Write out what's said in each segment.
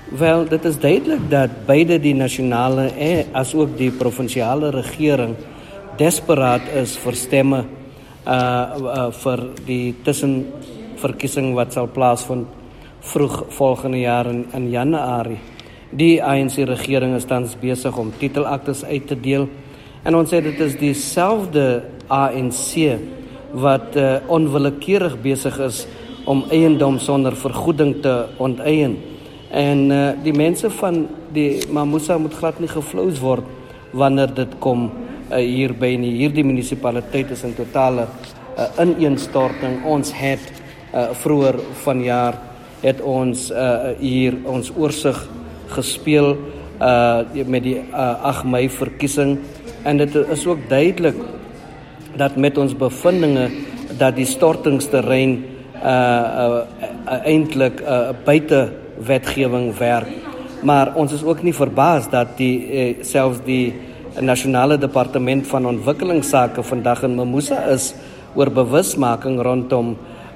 Wel, dit is duidelik dat beide die nasionale as ook die provinsiale regering desperaat is vir stemme vir die tussenverkiesing wat sal plaasvind vroeg volgende jaar in Januarie. Die ANC-regering is tans besig om titelaktes uit te deel en ons sê dit is dieselfde ANC wat onwillekeurig besig is om eiendom sonder vergoeding te onteien. En die mense van die Mamusa moet glad nie geflous word wanneer dit kom hierby nie. Hierdie munisipaliteit is in totale ineenstorting. Ons het vroeër vanjaar het ons hier ons oorsig gespeel met die 8 Mei verkiesing en dit is ook duidelik dat met ons bevindinge dat die stortingsterrein eintlik buite wetgewing werk. Maar ons is ook nie verbaas dat selfs die Nasionale Departement van Ontwikkelingsake vandag in Mamusa is oor bewusmaking rondom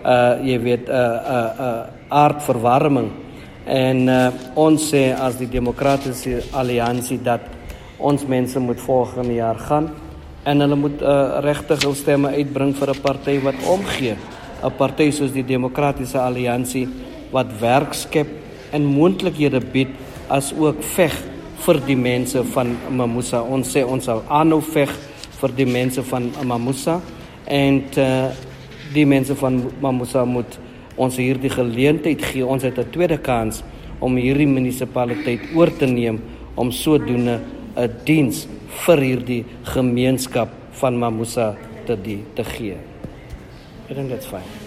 aardverwarming. En ons sê as die Demokratiese Alliansie dat ons mense moet volgende jaar gaan en hulle moet regtig hul stemme uitbring vir 'n party wat omgee. 'n Party soos die Demokratiese Alliansie wat werk skep en moontlikhede bied as ook veg vir die mense van Mamusa. Ons sê ons sal aanhou veg vir die mense van Mamusa en die mense van Mamusa moet ons hierdie geleentheid gee. Ons het 'n tweede kans om hierdie munisipaliteit oor te neem om sodoende 'n diens vir hierdie gemeenskap van Mamusa te gee. I think that's fine.